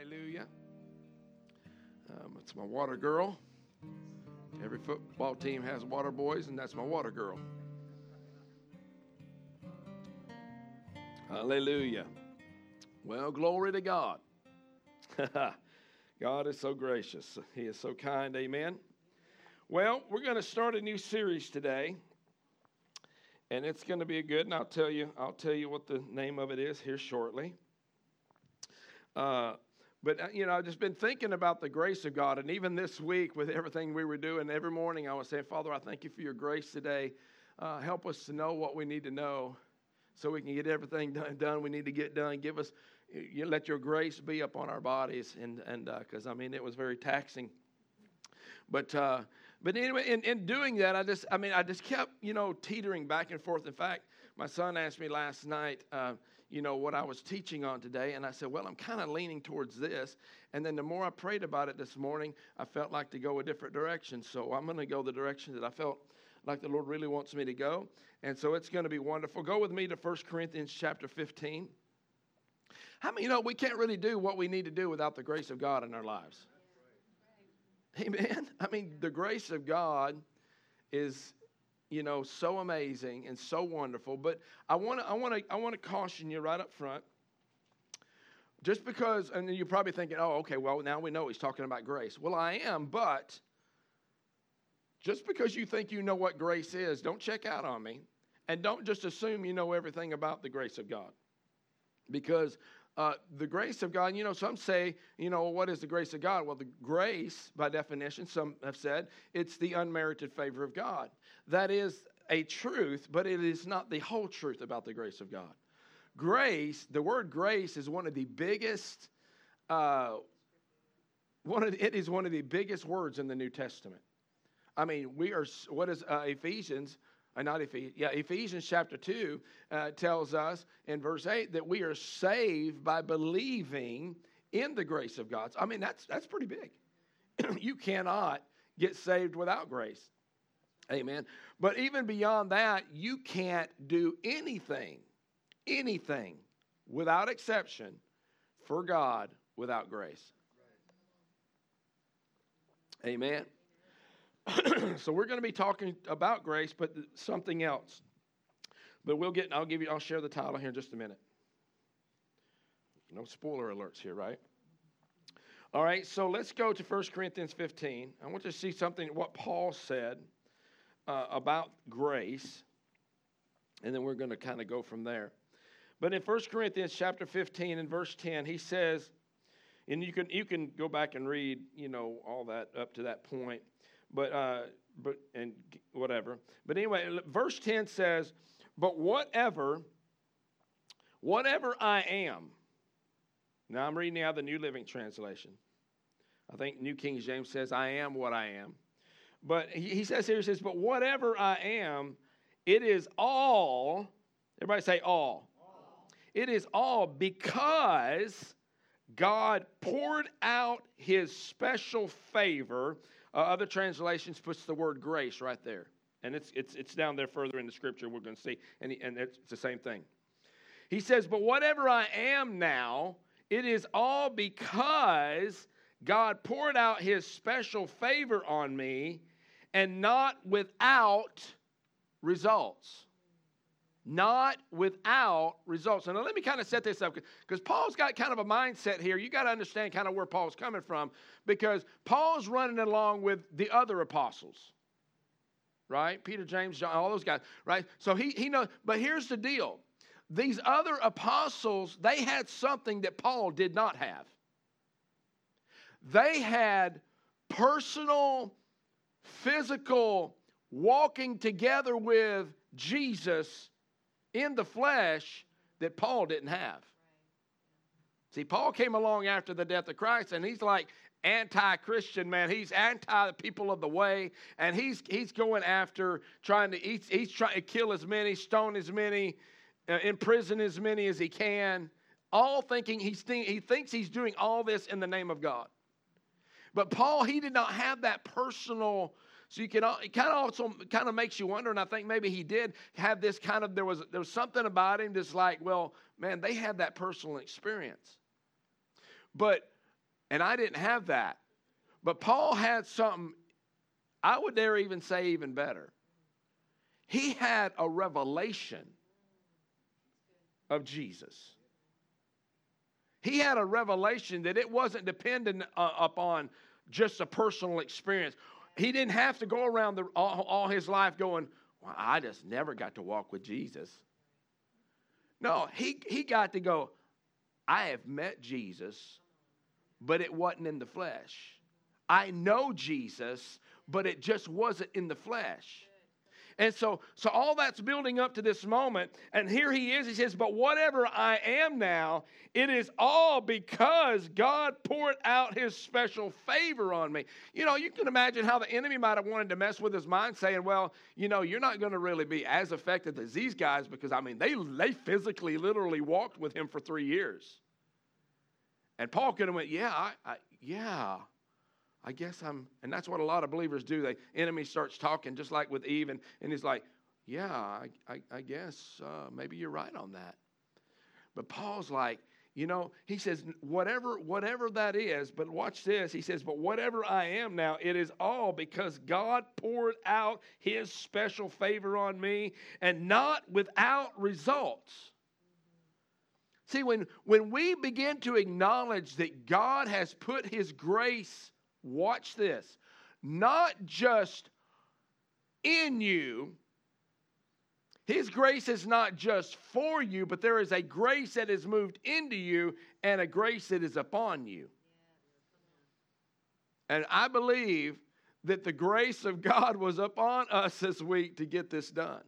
Hallelujah. It's my water girl. Every football team has water boys, and that's my water girl. Hallelujah. Well, glory to God. God is so gracious. He is so kind. Amen. Well, we're going to start a new series today, and it's going to be good. And I'll tell you what the name of it is here shortly. But I've just been thinking about the grace of God, and even this week with everything we were doing, every morning I was saying, Father, I thank you for your grace today. Help us to know what we need to know so we can get everything done we need to get done. Let your grace be upon our bodies, and because it was very taxing. But anyway, in doing that, I just kept teetering back and forth. In fact, my son asked me last night, what I was teaching on today, and I said, well, I'm kind of leaning towards this. And then the more I prayed about it this morning, I felt like to go a different direction. So I'm going to go the direction that I felt like the Lord really wants me to go. And so it's going to be wonderful. Go with me to 1 Corinthians chapter 15. How many we can't really do what we need to do without the grace of God in our lives? Amen. The grace of God is so amazing and so wonderful. But I want to caution you right up front. Just because, and you're probably thinking, oh, okay, well, now we know he's talking about grace. Well, I am, but just because you think you know what grace is, don't check out on me. And don't just assume you know everything about the grace of God. Because the grace of God, some say, what is the grace of God? Well, the grace, by definition, some have said, it's the unmerited favor of God. That is a truth, but it is not the whole truth about the grace of God. Grace, the word grace is one of the biggest, it is one of the biggest words in the New Testament. What is Ephesians? Ephesians chapter 2 tells us in verse 8 that we are saved by believing in the grace of God. That's pretty big. You cannot get saved without grace. Amen. But even beyond that, you can't do anything without exception for God without grace. Amen. So we're going to be talking about grace, but something else. But I'll share the title here in just a minute. No spoiler alerts here, right? All right, so let's go to 1 Corinthians 15. I want you to see something, what Paul said about grace, and then we're going to kind of go from there. But in 1 Corinthians chapter 15 and verse 10, he says, and you can go back and read, all that up to that point. But anyway, verse 10 says, but whatever I am. Now I'm reading out the New Living Translation. I think New King James says, I am what I am. But he says but whatever I am, it is all, everybody say all. It is all because God poured out his special favor. Other translations puts the word grace right there. And it's down there further in the scripture we're going to see. And it's the same thing. He says, but whatever I am now, it is all because God poured out his special favor on me and not without results. Not without results. Now, let me kind of set this up because Paul's got kind of a mindset here. You got to understand kind of where Paul's coming from because Paul's running along with the other apostles, right? Peter, James, John, all those guys, right? So he knows. But here's the deal. These other apostles, they had something that Paul did not have. They had personal, physical, walking together with Jesus in the flesh that Paul didn't have. See, Paul came along after the death of Christ, and he's like anti-Christian, man. He's anti the people of the way, and he's going after he's trying to kill as many, stone as many, imprison as many as he can, all thinking he thinks he's doing all this in the name of God. But Paul, he did not have that personal. So it kind of makes you wonder, and I think maybe he did have this kind of, there was something about him that's like, well, man, they had that personal experience. But And I didn't have that. But Paul had something, I would dare even say even better. He had a revelation of Jesus. He had a revelation that it wasn't dependent upon just a personal experience. He didn't have to go around all his life going, well, I just never got to walk with Jesus. No, he got to go, I have met Jesus, but it wasn't in the flesh. I know Jesus, but it just wasn't in the flesh. And so all that's building up to this moment, and here he is. He says, but whatever I am now, it is all because God poured out his special favor on me. You know, you can imagine how the enemy might have wanted to mess with his mind, saying, well, you know, you're not going to really be as effective as these guys because, I mean, they physically, literally walked with him for 3 years. And Paul could have went, I guess I'm, and that's what a lot of believers do. The enemy starts talking just like with Eve, and he's like, yeah, I guess maybe you're right on that. But Paul's like, you know, he says, whatever that is, but watch this. He says, but whatever I am now, it is all because God poured out his special favor on me, and not without results. See, when we begin to acknowledge that God has put his grace, watch this, not just in you. His grace is not just for you, but there is a grace that has moved into you and a grace that is upon you. And I believe that the grace of God was upon us this week to get this done.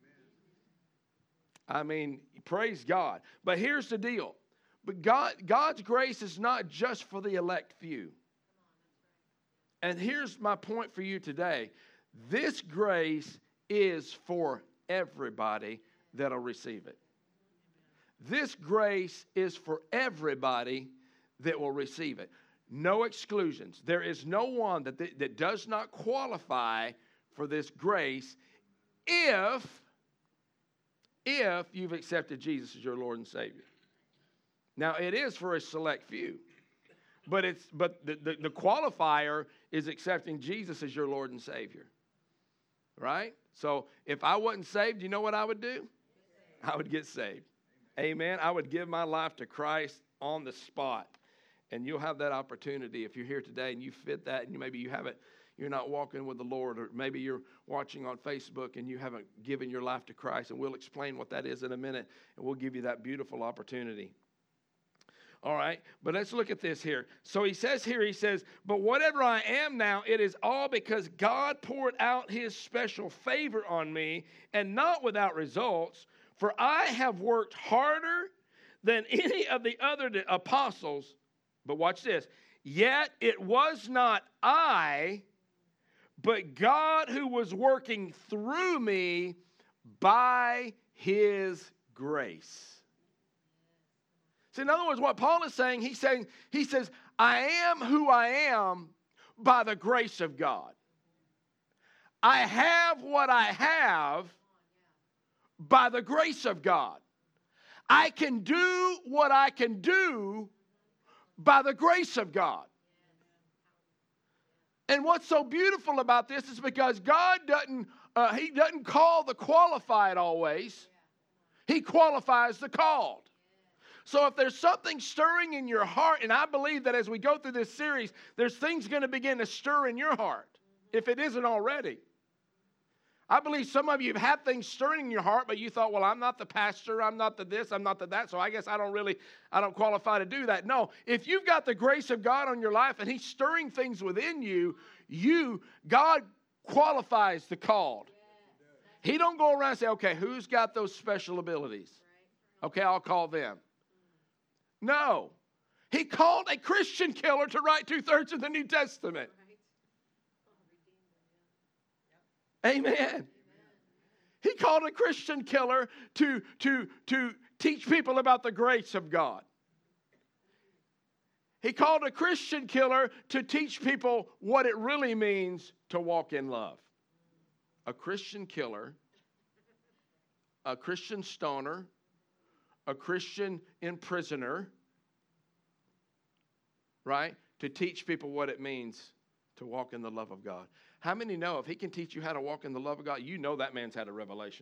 I mean, praise God. But here's the deal. But God's grace is not just for the elect few. And here's my point for you today. This grace is for everybody that'll receive it. This grace is for everybody that will receive it. No exclusions. There is no one that does not qualify for this grace if you've accepted Jesus as your Lord and Savior. Now, it is for a select few. But the qualifier is accepting Jesus as your Lord and Savior. Right? So if I wasn't saved, you know what I would do? I would get saved. Amen. I would give my life to Christ on the spot. And you'll have that opportunity if you're here today and you fit that, and maybe you're not walking with the Lord, or maybe you're watching on Facebook and you haven't given your life to Christ, and we'll explain what that is in a minute, and we'll give you that beautiful opportunity. All right, but let's look at this here. So he says, but whatever I am now, it is all because God poured out his special favor on me, and not without results, for I have worked harder than any of the other apostles. But watch this. Yet it was not I, but God who was working through me by his grace. So in other words, what Paul is saying, he says, I am who I am by the grace of God. I have what I have by the grace of God. I can do what I can do by the grace of God. And what's so beautiful about this is because God he doesn't call the qualified always. He qualifies the called. So if there's something stirring in your heart, and I believe that as we go through this series, there's things going to begin to stir in your heart, if it isn't already. I believe some of you have had things stirring in your heart, but you thought, well, I'm not the pastor, I'm not the this, I'm not the that, so I guess I don't qualify to do that. No, if you've got the grace of God on your life and he's stirring things within you, God qualifies the called. He don't go around and say, okay, who's got those special abilities? Okay, I'll call them. No. He called a Christian killer to write 2/3 of the New Testament. Amen. He called a Christian killer to teach people about the grace of God. He called a Christian killer to teach people what it really means to walk in love. A Christian killer, a Christian stoner, a Christian imprisoner, right? to teach people what it means to walk in the love of God. How many know if he can teach you how to walk in the love of God, you know that man's had a revelation.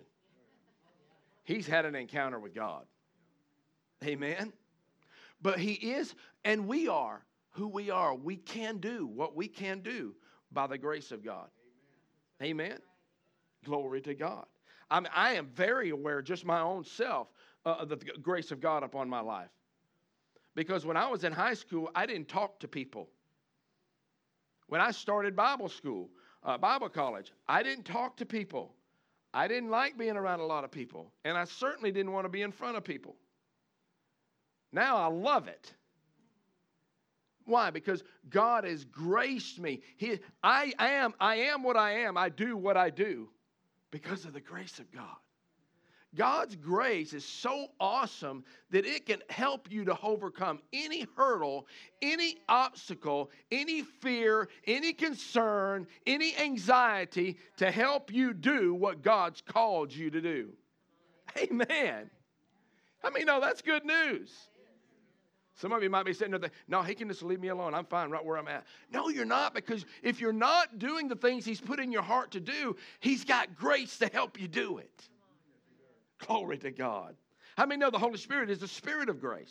He's had an encounter with God. Amen? But he is, and we are who we are. We can do what we can do by the grace of God. Amen? Glory to God. I am very aware, just my own self, of the grace of God upon my life. Because when I was in high school, I didn't talk to people. When I started Bible school, Bible college, I didn't talk to people. I didn't like being around a lot of people. And I certainly didn't want to be in front of people. Now I love it. Why? Because God has graced me. I am what I am. I do what I do because of the grace of God. God's grace is so awesome that it can help you to overcome any hurdle, any obstacle, any fear, any concern, any anxiety to help you do what God's called you to do. Amen. I mean, no, that's good news. Some of you might be sitting there thinking, no, he can just leave me alone. I'm fine right where I'm at. No, you're not, because if you're not doing the things he's put in your heart to do, he's got grace to help you do it. Glory to God. How many know the Holy Spirit is the Spirit of grace?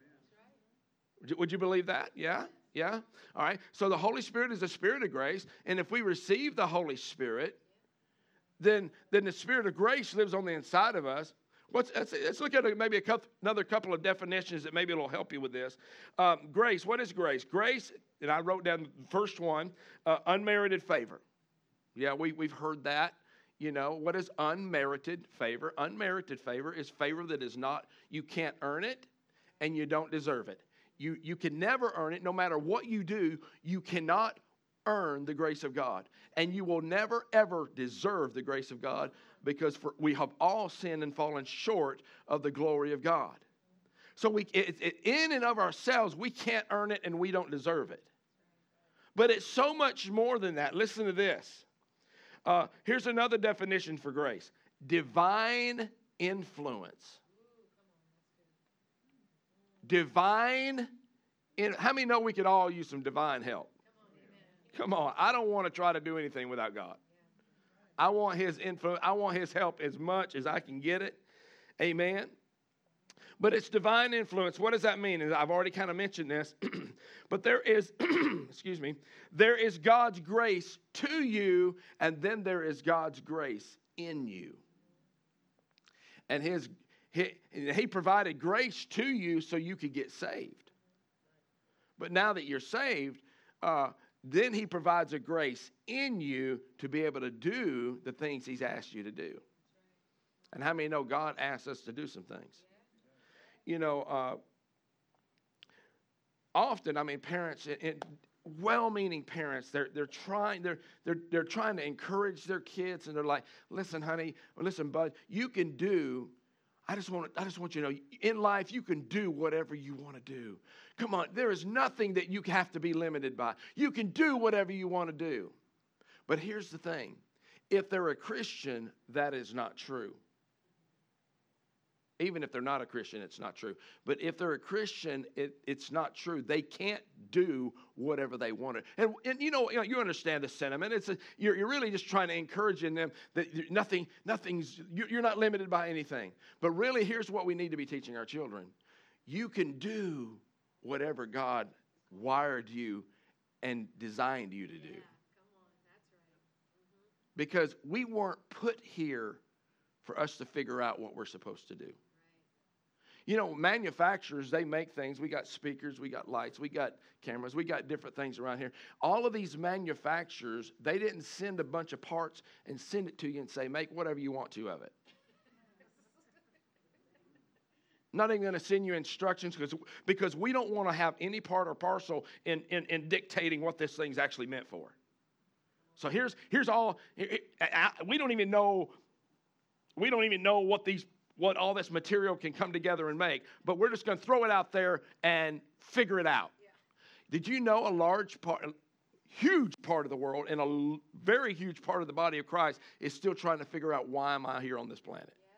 Would you believe that? Yeah? Yeah? All right. So the Holy Spirit is the Spirit of grace. And if we receive the Holy Spirit, then the Spirit of grace lives on the inside of us. Let's look at maybe another couple of definitions that maybe will help you with this. Grace, what is grace? Grace, and I wrote down the first one, unmerited favor. Yeah, we've heard that. You know, what is unmerited favor? Unmerited favor is favor that is not, you can't earn it and you don't deserve it. You can never earn it. No matter what you do, you cannot earn the grace of God. And you will never, ever deserve the grace of God, because we have all sinned and fallen short of the glory of God. So in and of ourselves, we can't earn it and we don't deserve it. But it's so much more than that. Listen to this. Here's another definition for grace. Divine influence. How many know we could all use some divine help? Come on. I don't want to try to do anything without God. I want his influence. I want his help as much as I can get it. Amen. But it's divine influence. What does that mean? And I've already kind of mentioned this. But there is, there is God's grace to you, and then there is God's grace in you. And he provided grace to you so you could get saved. But now that you're saved, then he provides a grace in you to be able to do the things he's asked you to do. And how many know God asks us to do some things? You know, often, I mean, parents, well-meaning parents, they're trying to encourage their kids, and they're like, listen, honey, or listen, bud, you can do. I just want you to know, in life, you can do whatever you want to do. Come on, there is nothing that you have to be limited by. You can do whatever you want to do. But here's the thing. If they're a Christian, that is not true. Even if they're not a Christian, it's not true. But if they're a Christian, it's not true. They can't do whatever they want to. And you you understand the sentiment. You're really just trying to encourage in them that you're not limited by anything. But really, here's what we need to be teaching our children. You can do whatever God wired you and designed you to do. Come on, that's right. Because we weren't put here for us to figure out what we're supposed to do. You know, manufacturers, they make things. We got speakers, we got lights, we got cameras, we got different things around here. All of these manufacturers, they didn't send a bunch of parts and send it to you and say, make whatever you want to of it. Not even going to send you instructions because we don't want to have any part or parcel in dictating what this thing's actually meant for. So here's all. We don't even know what all this material can come together and make, but we're just going to throw it out there and figure it out. Yeah. Did you know a huge part of the world and a very huge part of the body of Christ is still trying to figure out, why am I here on this planet? Yeah.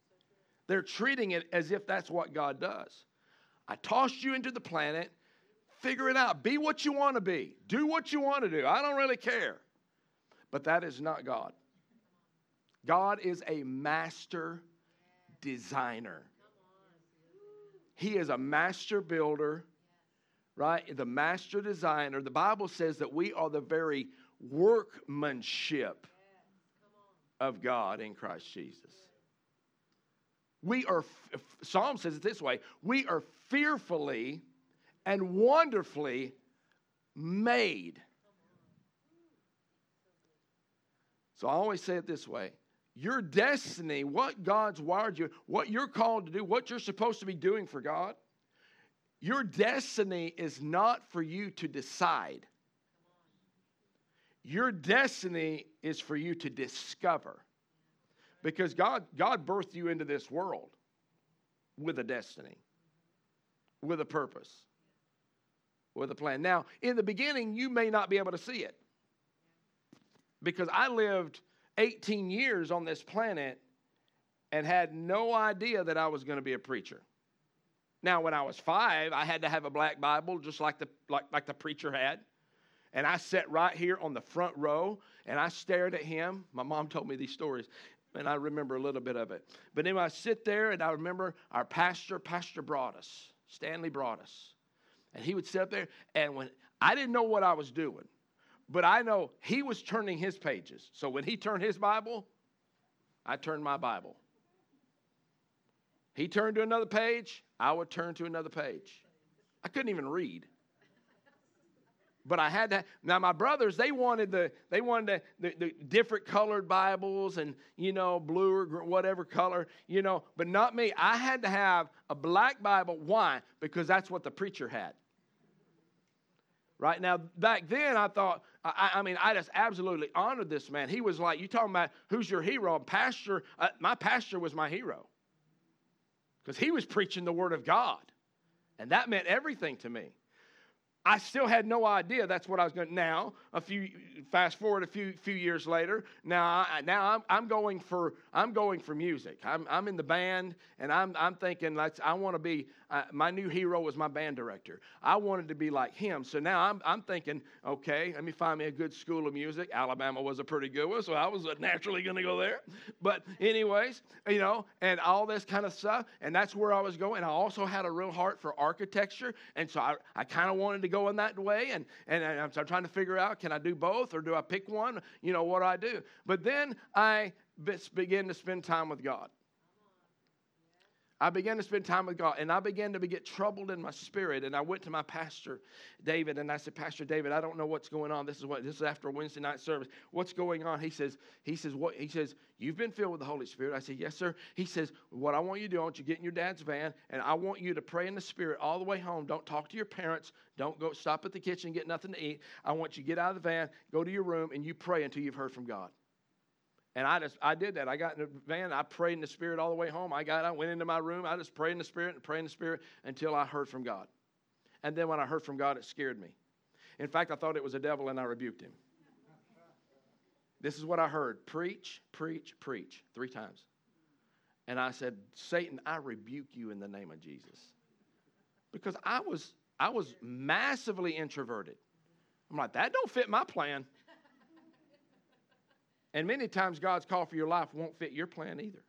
They're treating it as if that's what God does. I tossed you into the planet, Figure it out. Be what you want to be. Do what you want to do. I don't really care. But that is not God. God is a master designer. He is a master builder, right? The master designer. The Bible says that we are the very workmanship of God in Christ Jesus. We are, Psalm says it this way, we are fearfully and wonderfully made. So I always say it this way. Your destiny, what God's wired you, what you're called to do, what you're supposed to be doing for God, your destiny is not for you to decide. Your destiny is for you to discover. Because God birthed you into this world with a destiny, with a purpose, with a plan. Now, in the beginning, you may not be able to see it. Because I lived 18 years on this planet and had no idea that I was going to be a preacher. Now, when I was 5, I had to have a black Bible just like the preacher had. And I sat right here on the front row, and I stared at him. My mom told me these stories, and I remember a little bit of it. But then I sit there, and I remember our pastor, Pastor Broadus, Stanley Broadus. And he would sit up there, and when I didn't know what I was doing, but I know he was turning his pages. So when he turned his Bible, I turned my Bible. He turned to another page, I would turn to another page. I couldn't even read. But I had to. Now my brothers, they wanted the different colored Bibles and, blue or whatever color, but not me. I had to have a black Bible. Why? Because that's what the preacher had. Right now, back then I thought, I just absolutely honored this man. He was like, you talking about who's your hero? Pastor, my pastor was my hero. Because he was preaching the word of God. And that meant everything to me. I still had no idea that's what I was going to. Now, fast forward a few years later. Now I'm going for music. I'm in the band, and I'm thinking I want to be. My new hero was my band director. I wanted to be like him. So now I'm thinking, okay, let me find me a good school of music. Alabama was a pretty good one, so I was naturally going to go there. But anyways, and all this kind of stuff, and that's where I was going. I also had a real heart for architecture, and so I kind of wanted to go in that way, and I'm trying to figure out, can I do both, or do I pick one? What do I do? But then I began to spend time with God. I began to spend time with God, and I began to get troubled in my spirit. And I went to my pastor, David, and I said, Pastor David, I don't know what's going on. This is after a Wednesday night service. What's going on? He says, you've been filled with the Holy Spirit. I said, yes, sir. He says, what I want you to do, I want you to get in your dad's van, and I want you to pray in the Spirit all the way home. Don't talk to your parents. Don't go stop at the kitchen and get nothing to eat. I want you to get out of the van, go to your room, and you pray until you've heard from God. And I did that. I got in the van. I prayed in the Spirit all the way home. I went into my room. I just prayed in the Spirit until I heard from God. And then when I heard from God, it scared me. In fact, I thought it was a devil, and I rebuked him. This is what I heard. Preach, preach, preach 3 times. And I said, Satan, I rebuke you in the name of Jesus. Because I was massively introverted. I'm like, that don't fit my plan. And many times God's call for your life won't fit your plan either.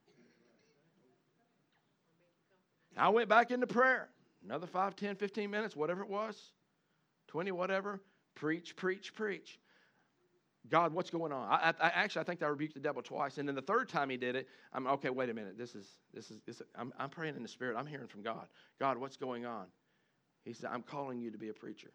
I went back into prayer. Another 5, 10, 15 minutes, whatever it was. 20, whatever. Preach, preach, preach. God, what's going on? I think I rebuked the devil twice. And then the third time he did it, I'm okay, wait a minute. I'm praying in the Spirit. I'm hearing from God. God, what's going on? He said, I'm calling you to be a preacher.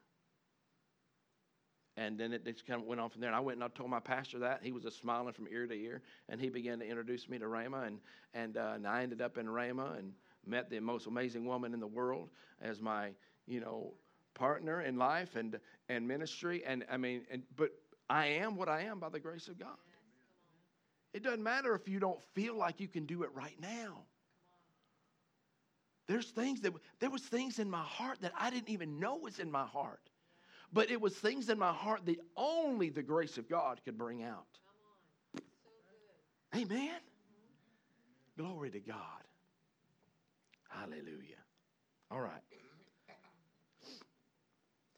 And then it just kind of went on from there. And I went and I told my pastor that. He was just smiling from ear to ear. And he began to introduce me to Rhema. And I ended up in Rhema and met the most amazing woman in the world as my, partner in life and ministry. But I am what I am by the grace of God. It doesn't matter if you don't feel like you can do it right now. There was things in my heart that I didn't even know was in my heart. But it was things in my heart that only the grace of God could bring out. Amen. Glory to God. Hallelujah. All right.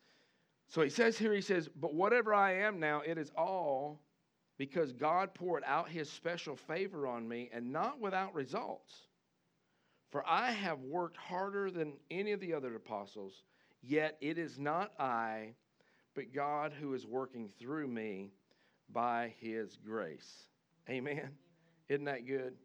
So he says here, he says, but whatever I am now, it is all because God poured out his special favor on me, and not without results. For I have worked harder than any of the other apostles, yet it is not I, but God who is working through me by his grace. Amen. Isn't that good?